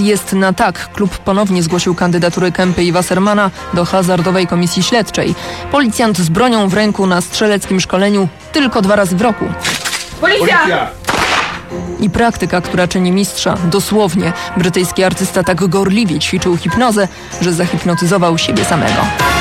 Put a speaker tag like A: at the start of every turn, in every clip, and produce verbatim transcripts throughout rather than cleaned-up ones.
A: jest na tak. Klub ponownie zgłosił kandydatury Kempy i Wassermana do hazardowej komisji śledczej. Policjant z bronią w ręku na strzeleckim szkoleniu tylko dwa razy w roku.
B: Policja!
A: I praktyka, która czyni mistrza. Dosłownie. Brytyjski artysta tak gorliwie ćwiczył hipnozę, że zahipnotyzował siebie samego.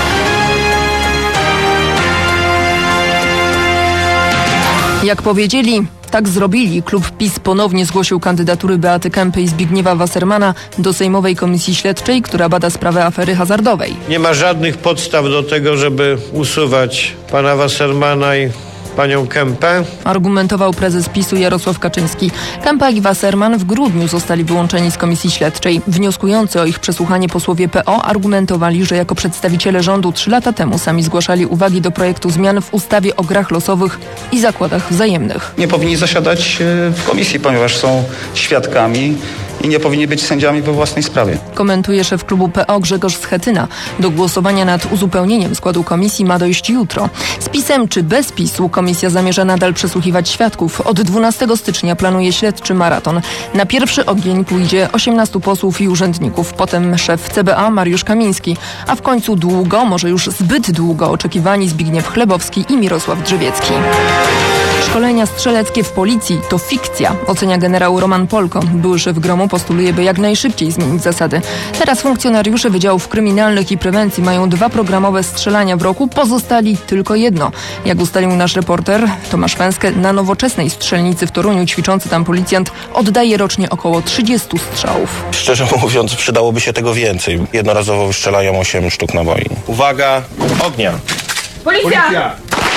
A: Jak powiedzieli, tak zrobili. Klub PiS ponownie zgłosił kandydatury Beaty Kempy i Zbigniewa Wassermana do Sejmowej Komisji Śledczej, która bada sprawę afery hazardowej.
C: Nie ma żadnych podstaw do tego, żeby usuwać pana Wassermana i panią Kempę,
A: argumentował prezes PiSu Jarosław Kaczyński. Kempa i Wasserman w grudniu zostali wyłączeni z komisji śledczej. Wnioskujący o ich przesłuchanie posłowie P O argumentowali, że jako przedstawiciele rządu trzy lata temu sami zgłaszali uwagi do projektu zmian w ustawie o grach losowych i zakładach wzajemnych.
D: Nie powinni zasiadać w komisji, ponieważ są świadkami i nie powinni być sędziami we własnej sprawie.
A: Komentuje szef klubu P O Grzegorz Schetyna. Do głosowania nad uzupełnieniem składu komisji ma dojść jutro. Z PiS-em czy bez PiS-u komisja zamierza nadal przesłuchiwać świadków. Od dwunastego stycznia planuje śledczy maraton. Na pierwszy ogień pójdzie osiemnastu posłów i urzędników, potem szef C B A Mariusz Kamiński, a w końcu długo, może już zbyt długo oczekiwani Zbigniew Chlebowski i Mirosław Drzewiecki. Szkolenia strzeleckie w policji to fikcja, ocenia generał Roman Polko. Były szef gromu postuluje, by jak najszybciej zmienić zasady. Teraz funkcjonariusze Wydziałów Kryminalnych i Prewencji mają dwa programowe strzelania w roku, pozostali tylko jedno. Jak ustalił nasz reporter Tomasz Węskę, na nowoczesnej strzelnicy w Toruniu ćwiczący tam policjant oddaje rocznie około trzydziestu strzałów.
E: Szczerze mówiąc, przydałoby się tego więcej. Jednorazowo wystrzelają osiem sztuk naboi. Uwaga, ognia!
B: Policja! Policja!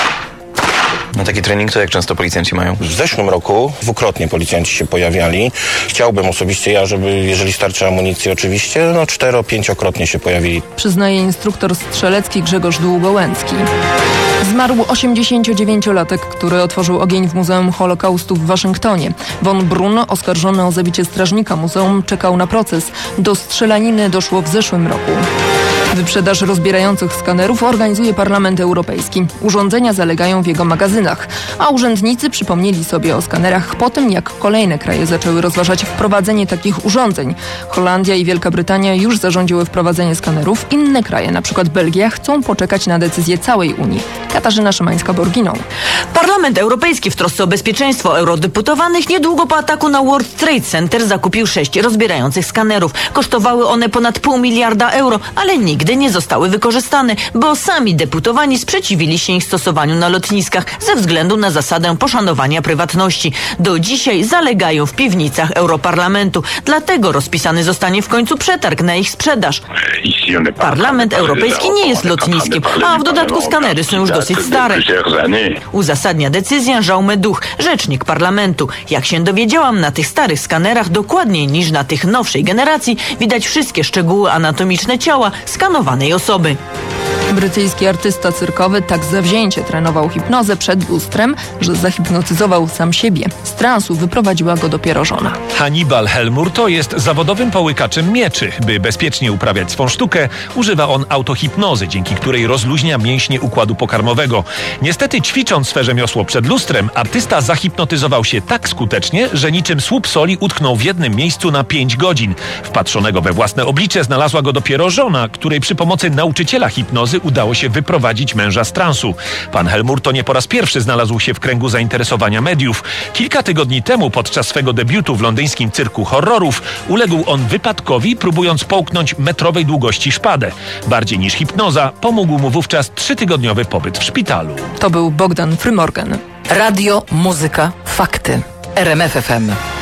F: Na taki trening to jak często policjanci mają?
E: W zeszłym roku dwukrotnie policjanci się pojawiali. Chciałbym osobiście ja, żeby, jeżeli starczy amunicji oczywiście, no cztero-pięciokrotnie się pojawili.
A: Przyznaje instruktor strzelecki Grzegorz Długołęcki. Zmarł osiemdziesięciodziewięciolatek, który otworzył ogień w Muzeum Holokaustu w Waszyngtonie. Von Brunn, oskarżony o zabicie strażnika muzeum, czekał na proces. Do strzelaniny doszło w zeszłym roku. Wyprzedaż rozbierających skanerów organizuje Parlament Europejski. Urządzenia zalegają w jego magazynach, a urzędnicy przypomnieli sobie o skanerach po tym, jak kolejne kraje zaczęły rozważać wprowadzenie takich urządzeń. Holandia i Wielka Brytania już zarządziły wprowadzenie skanerów. Inne kraje, np. Belgia, chcą poczekać na decyzję całej Unii. Katarzyna Szymańska-Borginą.
G: Parlament Europejski w trosce o bezpieczeństwo eurodeputowanych niedługo po ataku na World Trade Center zakupił sześć rozbierających skanerów. Kosztowały one ponad pół miliarda euro, ale nigdy nie zostały wykorzystane, bo sami deputowani sprzeciwili się ich stosowaniu na lotniskach ze względu na zasadę poszanowania prywatności. Do dzisiaj zalegają w piwnicach Europarlamentu. Dlatego rozpisany zostanie w końcu przetarg na ich sprzedaż. Parlament Europejski nie jest lotniskiem, a w dodatku skanery są już dosyć stare. Uzasadnia decyzję Jaume Duch, rzecznik parlamentu. Jak się dowiedziałam, na tych starych skanerach dokładniej niż na tych nowszej generacji widać wszystkie szczegóły anatomiczne ciała skanowanej osoby.
A: Brytyjski artysta cyrkowy tak zawzięcie trenował hipnozę przed lustrem, że zahipnotyzował sam siebie. Z transu wyprowadziła go dopiero żona.
H: Hannibal Helmur jest zawodowym połykaczem mieczy. By bezpiecznie uprawiać swą sztukę, używa on autohipnozy, dzięki której rozluźnia mięśnie układu pokarmowego. Niestety, ćwicząc swe rzemiosło przed lustrem, artysta zahipnotyzował się tak skutecznie, że niczym słup soli utknął w jednym miejscu na pięć godzin. Wpatrzonego we własne oblicze znalazła go dopiero żona, której przy pomocy nauczyciela hipnozy udało się wyprowadzić męża z transu. Pan Helmur nie po raz pierwszy znalazł się w kręgu zainteresowania mediów. Kilka tygodni temu podczas swego debiutu w londyńskim cyrku horrorów uległ on wypadkowi, próbując połknąć metrowej długości szpadę. Bardziej niż hipnoza pomógł mu wówczas trzytygodniowy pobyt w szpitalu.
A: To był Bogdan Frymorgan.
I: Radio, muzyka, fakty. R M F F M.